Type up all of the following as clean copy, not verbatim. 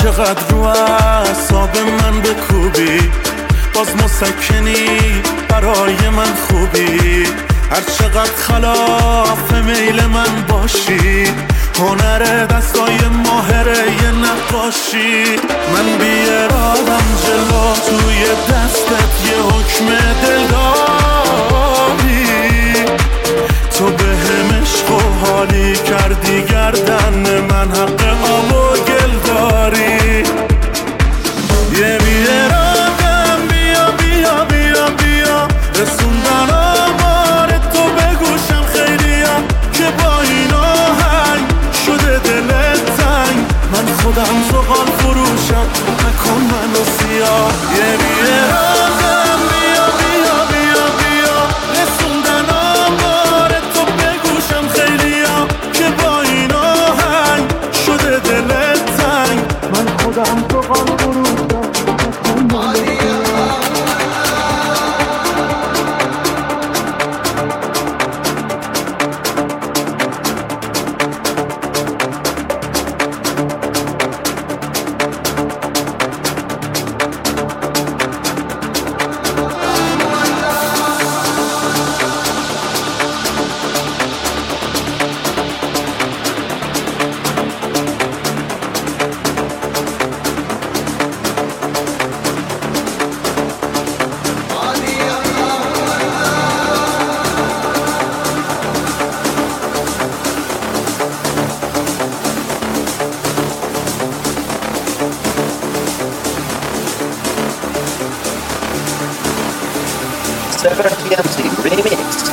چقدر رو اعصاب من بکوبی، باز مسکنی برای من خوبی. هر چقدر خلاف میل من باشی، هنر دستای ماهره یه نقاشی. من بی ارادم جلو توی دستت یه حکم دل داری. تو به هم عشق و حالی کردی گردن من، حق آب و گل داری. یه بی ارادم بیا بیا بیا بیا، رسوندن آمار تو به گوشم خیلیا، که با این آهنگ شده دلت تنگ. من خودم زغال فروشم، نکن منو سیاه. یه بی ارادم بیا بیا بیا بیا، رسوندن آمار تو به گوشم خیلیا، که با این آهنگ شده دلت تنگ. من خودم زغال فروشم. TMC Remix.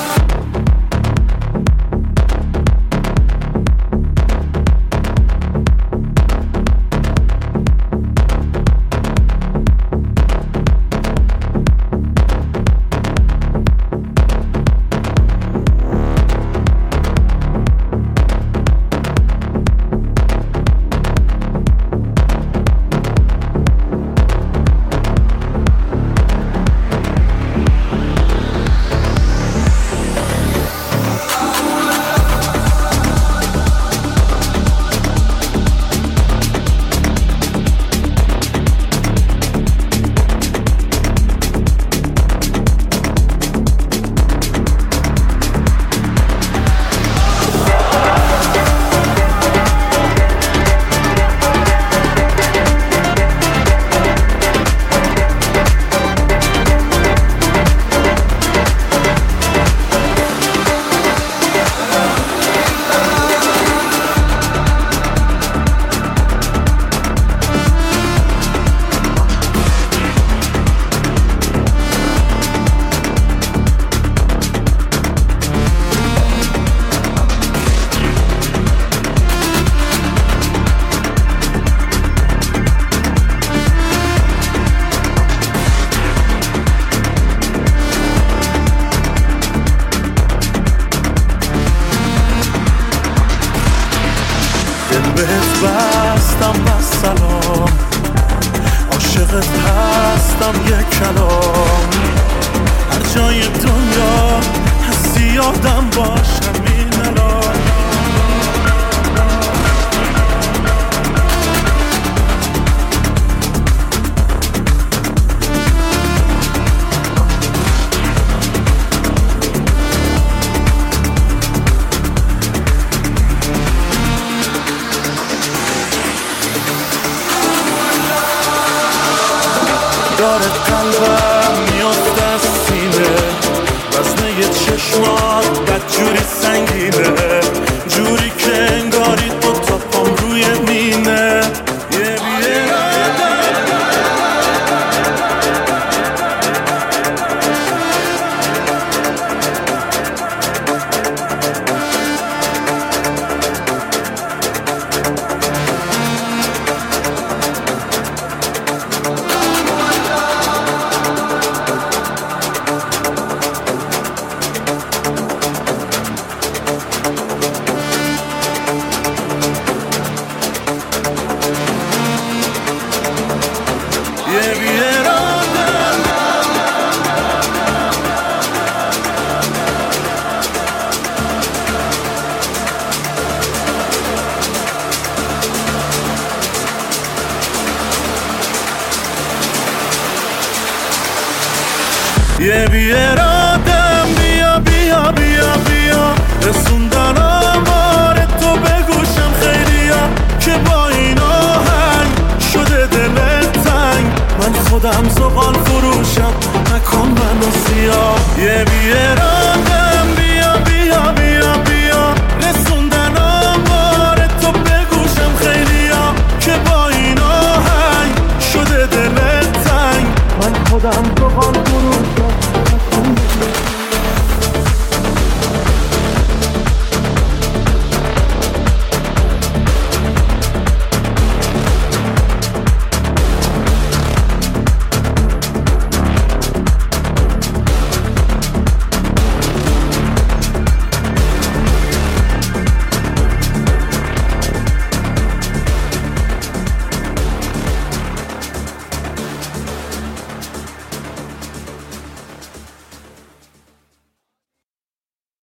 بهت بستم بس سلام، عاشقت هستم یک کلام. هر جای دنیا هستی یادم باشم این الان. داره قلبم میافت از سینه، وزنه چشمات بدجوری سنگینه، جوری که انگاری دوتا پام روی مینه. یه بیارادم بیا بیا بیا بیا رسوندن آمار تو بگوشم خیلیا که با این آهنگ شده دلت تنگ من خودم زغال فروشم نکن منو سیاه یه بیارادم بیا بیا بیا بیا رسوندن آمار تو بگوشم خیلیا که با این آهنگ شده دلت تنگ من خودم